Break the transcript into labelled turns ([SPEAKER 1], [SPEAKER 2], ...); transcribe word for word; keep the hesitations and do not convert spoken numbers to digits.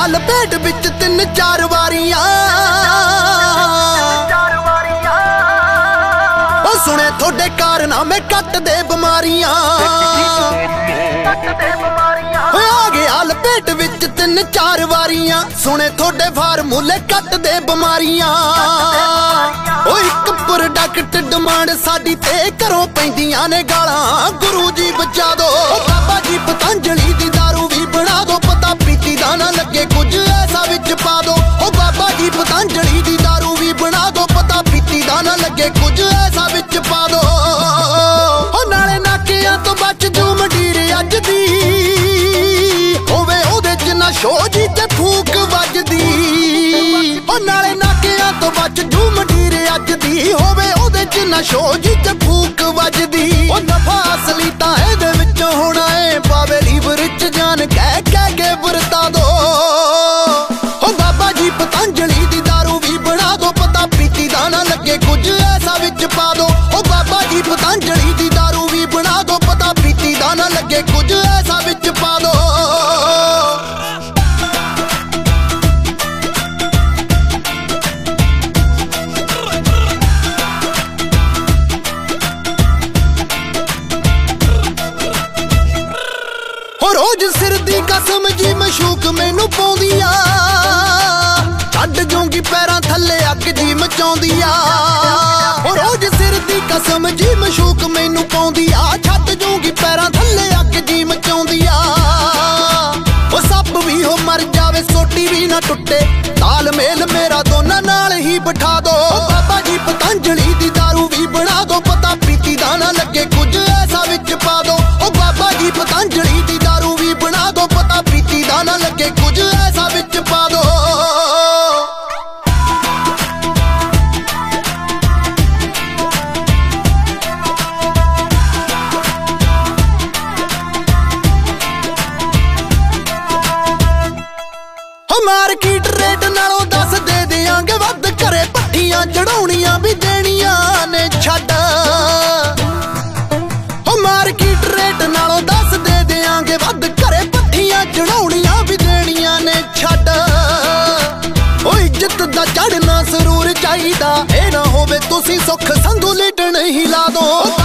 [SPEAKER 1] ਗਿਆ ਲਪੇਟ ਵਿੱਚ ਤਿੰਨ ਚਾਰ ਵਾਰੀਆਂ। ਉਹ ਸੁਣੇ ਤੁਹਾਡੇ ਕਾਰਨਾਮੇ ਕੱਟ ਦੇ ਬਿਮਾਰੀਆਂ। ਆ ਗਿਆ ਲਪੇਟ ਵਿੱਚ ਤਿੰਨ ਚਾਰ ਵਾਰੀਆਂ। ਸੁਣੇ ਤੁਹਾਡੇ ਫਾਰਮੂਲੇ ਕੱਟ ਦੇ ਬਿਮਾਰੀਆਂ। ਉਹ ਇੱਕ ਪ੍ਰੋਡਕਟ ਡਿਮਾਂਡ ਸਾਡੀ ਤੇ ਘਰੋਂ ਪੈਂਦੀਆਂ ਨੇ ਗਾਲਾਂ। ਗੁਰੂ ਜੀ ਬਚਾ ਦੋ ਬਾਬਾ ਜੀ ਪਤੰਜਲੀ ਦੀ ਦਾਰੂ ਵੀ ਬਣਾ ਦੋ। ਪਤਾ ਪੀਤੀ ਦਾ ਨਾ ਲੱਗੇ ਕੁਝ ਐਸਾ ਵਿੱਚ ਪਾ ਦੋ। ਉਹ ਬਾਬਾ ਜੀ ਪਤੰਜਲੀ ਦੀ ਦਾਰੂ ਵੀ ਬਣਾ ਦੋ। ਪਤਾ ਪੀਤੀ ਦਾ ਨਾ ਲੱਗੇ ਕੁਝ ਐਸਾ ਵਿੱਚ ਪਾ ਦੋ। ਉਹ ਨਾਲੇ ਨਾਕਿਆਂ ਤੋਂ ਬਚ ਜੂ ਮੰਡੀਰ ਅੱਜ ਦੀ ਹੋਵੇ ਉਹਦੇ ਚ ਨਾ ਸ਼ੋ ਜੀ ਤੇ ਫੂਕ ਵੱਜਦੀ। ਉਹ ਨਾਲੇ ਨਾਕਿਆਂ ਤੋਂ ਬਚ ਜੂ ਮੰਡੀਰ ਅੱਜ ਦੀ ਹੋਵੇ ਉਹਦੇ ਚ ਨਾ ਸ਼ੋ ਜੀ ਤੇ ਫੂਕ ਵੱਜਦੀ। ਉਹ ਨਫਾ ਅਸਲੀ ਤਾਂ ਇਹਦੇ ਵਿੱਚ ਹੋਣਾ ਏ ਪਾਵੇ ਲੀਵਰ ਚ ਜਾਨ ਕਹਿ ਕਹਿ ਕੇ ਵਰਤਾ ਦੋ। ਉਹ ਬਾਬਾ ਜੀ ਪਤੰਜਲੀ ਦੀ ਦਾਰੂ ਵੀ ਬਣਾ ਦੋ। ਪਤਾ ਪੀਤੀ ਦਾ ਨਾ ਲੱਗੇ ਕੁਝ ਐਸਾ ਵਿੱਚ ਪਾ ਦੋ। ਉਹ ਬਾਬਾ ਜੀ ਪਤੰਜਲੀ ਦੀ ਦਾਰੂ ਵੀ ਬਣਾ ਦੋ। ਪਤਾ ਪੀਤੀ ਦਾ ਨਾ ਲੱਗੇ ਕੁਝ ਐਸਾ ਵਿੱਚ ਪਾ ਦੋ। ਰੋਜ਼ ਸਿਰ ਦੀ ਕਸਮ ਜੀ ਮਸ਼ੂਕ ਮੈਨੂੰ ਪਾਉਂਦੀ ਆ। ਛੱਡ ਜੂੰਗੀ ਪੈਰਾਂ ਥੱਲੇ ਅੱਗ ਜੀ ਮਚਾਉਂਦੀ ਆ। ਰੋਜ਼ ਸਿਰ ਦੀ ਕਸਮ ਜੀ ਮਸ਼ੂਕ ਮੈਨੂੰ ਪਾਉਂਦੀ ਆ। ਛੱਡ ਜੂੰਗੀ ਪੈਰਾਂ ਥੱਲੇ ਅੱਗ ਜੀ ਮਚਾਉਂਦੀ ਆ। ਉਹ ਸੱਪ ਵੀ ਹੋ ਮਰ ਜਾਵੇ ਸੋਟੀ ਵੀ ਨਾ ਟੁੱਟੇ। ਤਾਲਮੇਲ ਮੇਰਾ ਦੋਨਾਂ ਨਾਲ ਹੀ ਬਿਠਾ ਦੋ। ਬਾਬਾ ਜੀ ਪਤੰਜਲੀ ਦੀ ਦਾਰੂ ਵੀ ਬਣਾ ਦੋ। ਪਤਾ ਪੀਤੀ ਦਾ ਨਾ ਲੱਗੇ ਕੁਝ ਐਸਾ ਵਿੱਚ ਪਾ ਦੋ। ਉਹ ਬਾਬਾ ਜੀ ਪਤੰਜਲੀ ਦੀ ਦਾਰੂ ਵੀ ਬਣਾ ਦੋ। ਪਤਾ ਪੀਤੀ ਦਾ ਨਾ ਲੱਗੇ ਕੁਝ ਐਸਾ ਵਿੱਚ ਪਾ ਦੋ। ਮਾਰਕੀਟ ਰੇਟ ਨਾਲੋਂ ਦੱਸ ਦੇ ਦਿਆਂਗੇ ਵੱਧ। ਘਰੇ ਭੱਠੀਆਂ ਚੜਾਉਣੀਆਂ ਵੀ ਦੇਣੀਆਂ ਨੇ ਛੱਡ। ਉਹ ਮਾਰਕੀਟ ਰੇਟ ਨਾਲੋਂ ਦੱਸ ਦੇ ਦਿਆਂਗੇ ਵੱਧ। ਘਰੇ ਭੱਠੀਆਂ ਚੜਾਉਣੀਆਂ ਵੀ ਦੇਣੀਆਂ ਨੇ ਛੱਡ। ਉਹ ਇੱਜ਼ਤ ਦਾ ਚੜਨਾ ਜ਼ਰੂਰ ਚਾਹੀਦਾ। ਇਹ ਨਾ ਹੋਵੇ ਤੁਸੀਂ ਸੁੱਖ ਸੰਧੂ ਲਿਟਣ ਹੀ ਲਾ ਦੋ।